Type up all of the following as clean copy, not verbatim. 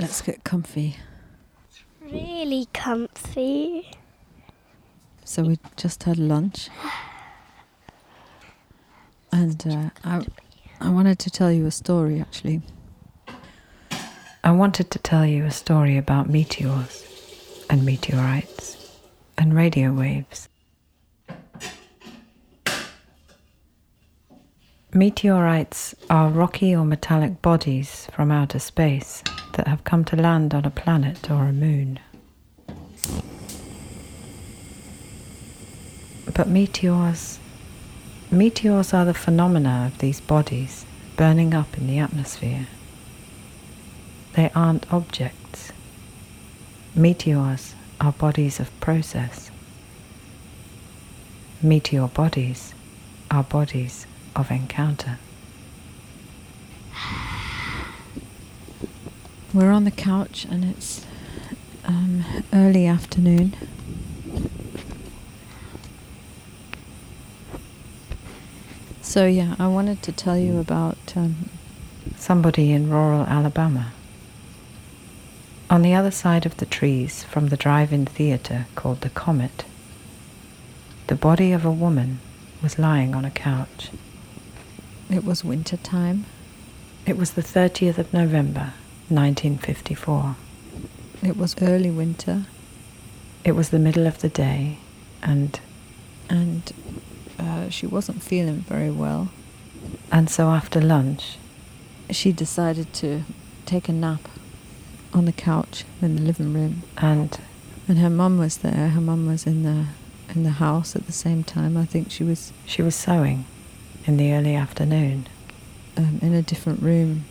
Let's get comfy. Really comfy. So we just had lunch. And I wanted to tell you a story, actually. I wanted to tell you a story about meteors and meteorites and radio waves. Meteorites are rocky or metallic bodies from outer space that have come to land on a planet or a moon. But meteors are the phenomena of these bodies burning up in the atmosphere. They aren't objects. Meteors are bodies of process. Meteor bodies are bodies of encounter. We're on the couch and it's early afternoon. So yeah, I wanted to tell you about somebody in rural Alabama. On the other side of the trees from the drive-in theater called the Comet, the body of a woman was lying on a couch. It was winter time. It was the 30th of November, 1954. It was early winter. It was the middle of the day, and she wasn't feeling very well. And so after lunch, she decided to take a nap on the couch in the living room. And her mum was there. Her mum was in the house at the same time. I think she was sewing in the early afternoon in a different room.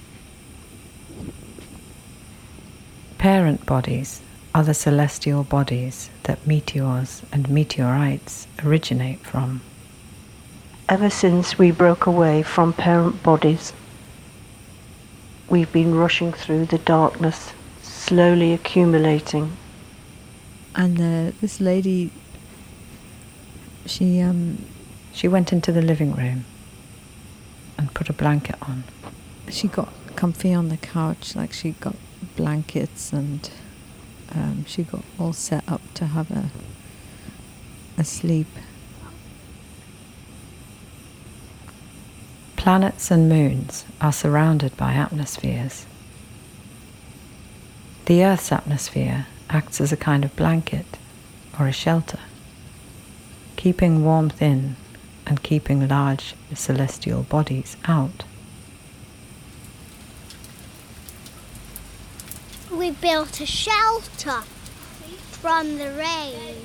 Parent bodies are the celestial bodies that meteors and meteorites originate from. Ever since we broke away from parent bodies, we've been rushing through the darkness, slowly accumulating. And this lady, she went into the living room and put a blanket on. She got comfy on the couch, like she got blankets, and she got all set up to have a sleep. Planets and moons are surrounded by atmospheres. The Earth's atmosphere acts as a kind of blanket or a shelter, keeping warmth in and keeping large celestial bodies out. We built a shelter from the rain.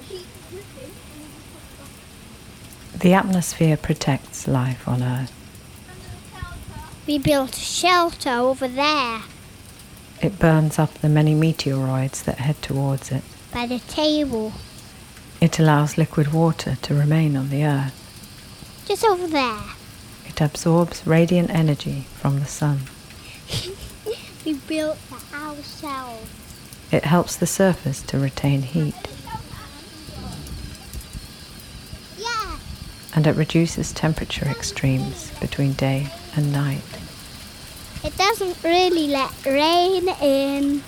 The atmosphere protects life on Earth. We built a shelter over there. It burns up the many meteoroids that head towards it. By the table. It allows liquid water to remain on the Earth. Just over there. It absorbs radiant energy from the sun. We built that ourselves. It helps the surface to retain heat. Yeah. And it reduces temperature extremes between day and night. It doesn't really let rain in.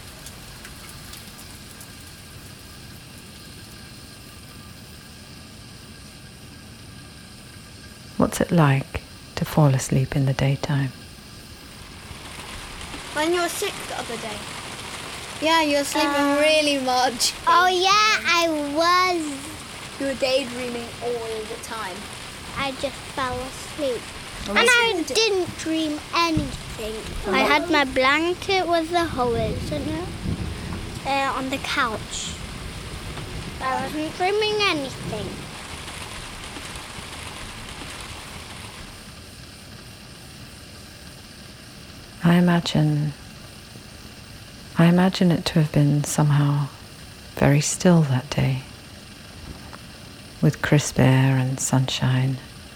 What's it like to fall asleep in the daytime? When you were sick the other day. Yeah, you were sleeping really much. Oh yeah, I was. You were daydreaming all the time. I just fell asleep. And I didn't dream anything. I had my blanket with the holes in it on the couch. I wasn't dreaming anything. I imagine it to have been somehow very still that day, with crisp air and sunshine,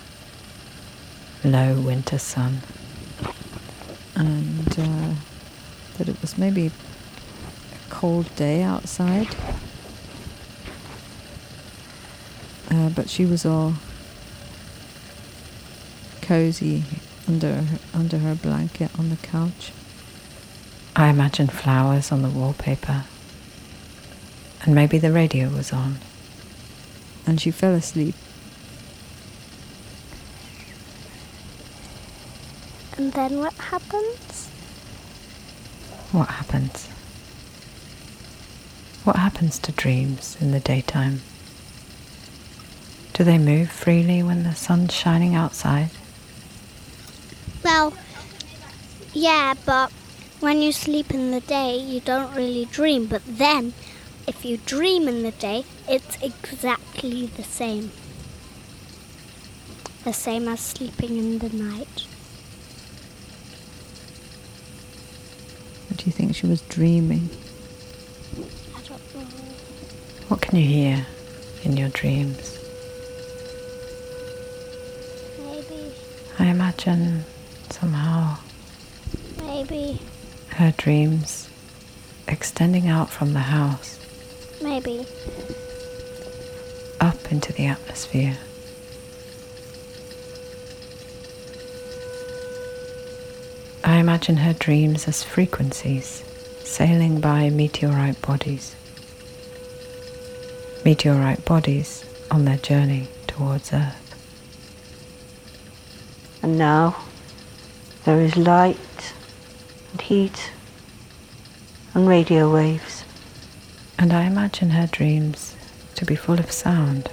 low winter sun, and that it was maybe a cold day outside, but she was all cozy under her blanket on the couch. I imagined flowers on the wallpaper, and maybe the radio was on. And she fell asleep. And then what happens? What happens? What happens to dreams in the daytime? Do they move freely when the sun's shining outside? Well, yeah, but when you sleep in the day, you don't really dream. But then, if you dream in the day, it's exactly the same. The same as sleeping in the night. Do you think she was dreaming? I don't know. What can you hear in your dreams? Maybe. I imagine somehow Maybe. her dreams extending out from the house Maybe. up into the atmosphere. I imagine her dreams as frequencies sailing by meteorite bodies. Meteorite bodies on their journey towards Earth. And now there is light and heat and radio waves. And I imagine her dreams to be full of sound.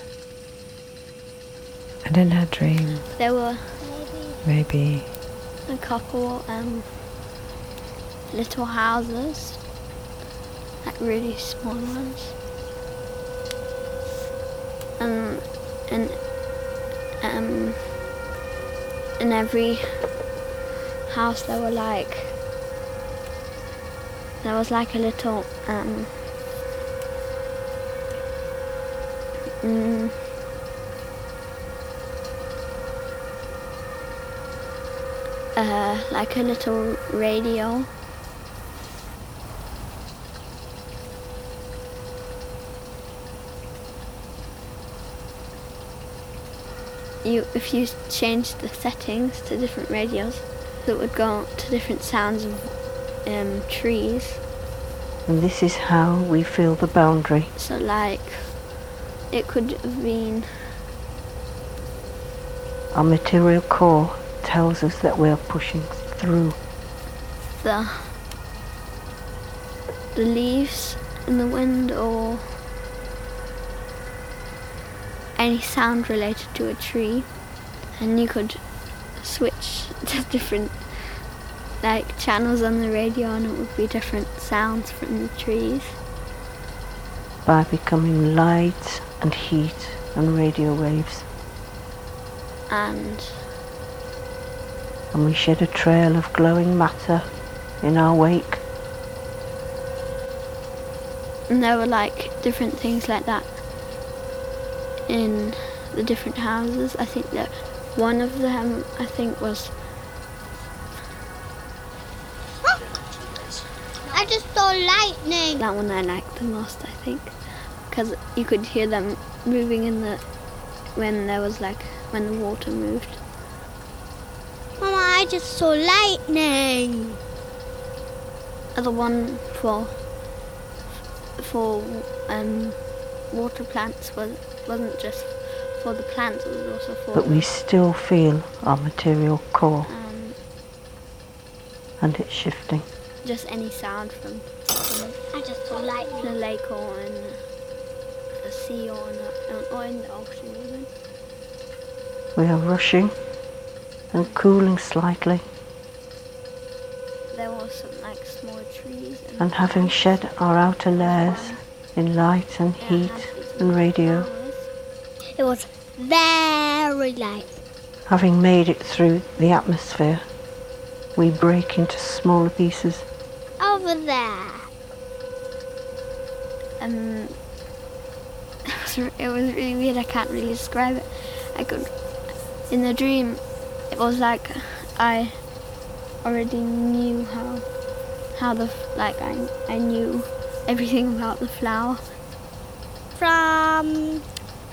And in her dream, There were maybe a couple little houses, like really small ones. And in every house there was like a little like a little radio. If you changed the settings to different radios, it would go to different sounds of trees. And this is how we feel the boundary. So like, it could have been Our material core tells us that we're pushing through. the leaves in the wind, or any sound related to a tree, and you could switch to different like channels on the radio, and it would be different sounds from the trees. By becoming light and heat and radio waves. And And we shed a trail of glowing matter in our wake. And there were like different things like that in the different houses. I think that one of them, was I just saw lightning. that one I liked the most, I think, because you could hear them moving when the water moved. Mama, I just saw lightning. The one for water plants wasn't just for the plants, it was also for But we still feel our material core and it's shifting. just any sound from I just saw lightning. a lake or in a sea or in the ocean even. We are rushing and cooling slightly, There were some like small trees and having shed our outer layers in light and heat and radio, It was very light. having made it through the atmosphere, we break into smaller pieces. Over there. It was really weird. I can't really describe it. In the dream, it was like I already knew I knew everything about the flower. From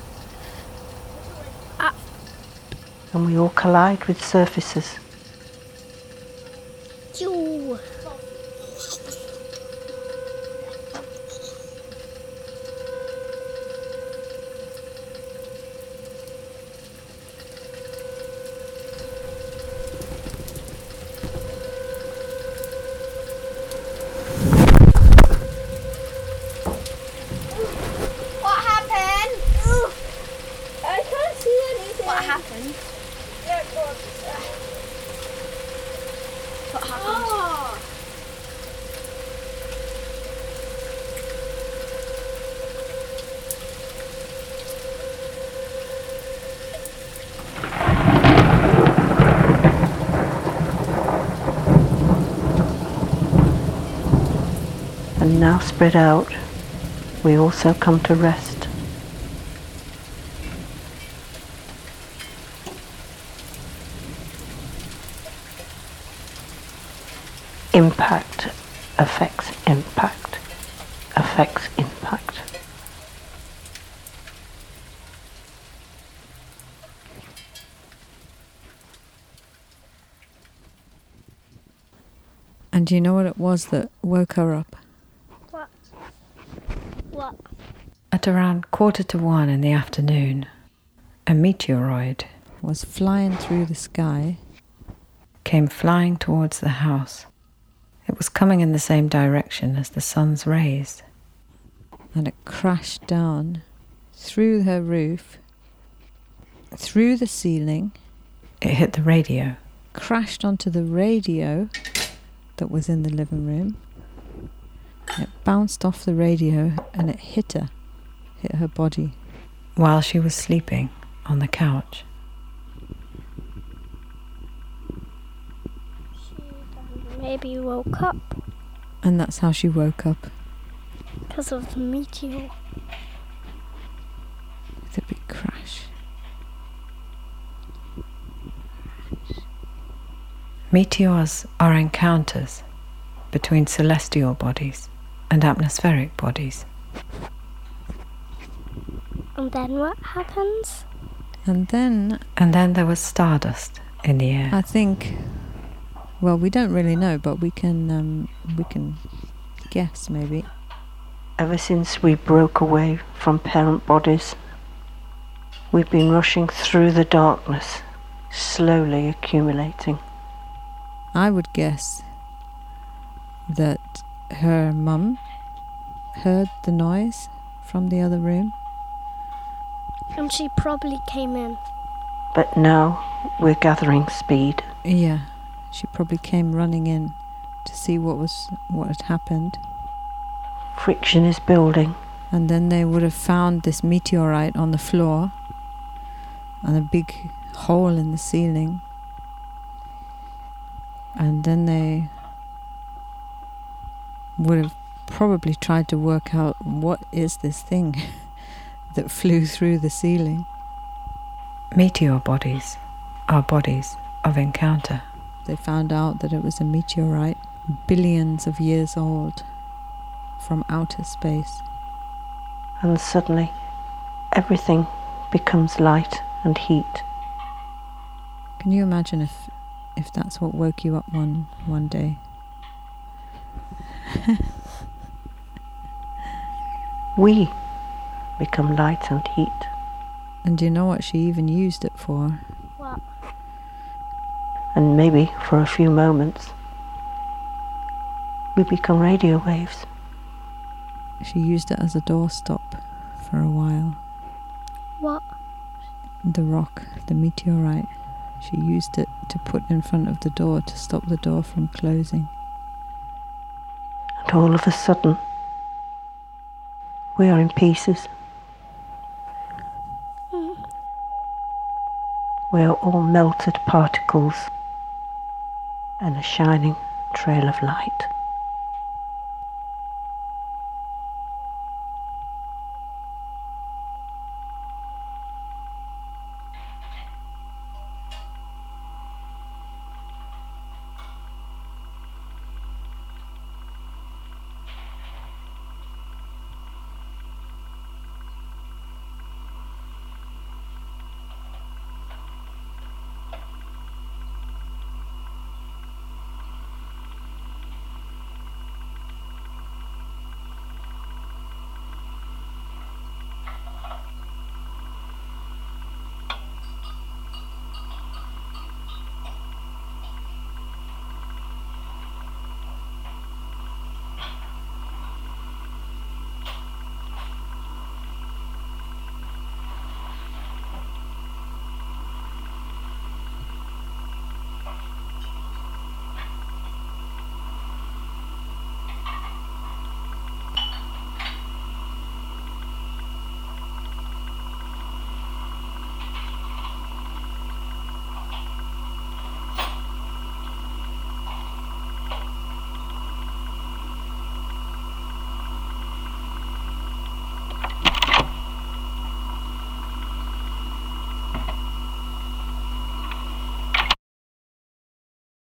And we all collide with surfaces. you. And now spread out, we also come to rest. Impact affects impact, affects impact. And do you know what it was that woke her up? What? What? At around 1:45 in the afternoon, a meteoroid was flying through the sky, came flying towards the house. It was coming in the same direction as the sun's rays. And it crashed down through her roof, through the ceiling. It hit the radio, crashed onto the radio that was in the living room. It bounced off the radio and it hit her body while she was sleeping on the couch. She maybe woke up And that's how she woke up. because of the meteor. With a big crash. Meteors are encounters between celestial bodies and atmospheric bodies. And then what happens? And then there was stardust in the air. I think, well, we don't really know, but we can guess maybe. Ever since we broke away from parent bodies, we've been rushing through the darkness, slowly accumulating. I would guess that her mum heard the noise from the other room. And she probably came in. But now we're gathering speed. Yeah, she probably came running in to see what had happened. Friction is building. And then they would have found this meteorite on the floor and a big hole in the ceiling. And then they would have probably tried to work out what is this thing that flew through the ceiling. Meteor bodies are bodies of encounter. They found out that it was a meteorite billions of years old from outer space. And suddenly everything becomes light and heat. Can you imagine if that's what woke you up one day? We become light and heat. And do you know what she even used it for? What? And maybe for a few moments we become radio waves. She used it as a doorstop for a while. What? The rock, the meteorite, she used it to put in front of the door to stop the door from closing. And all of a sudden we are in pieces. We are all melted particles and a shining trail of light.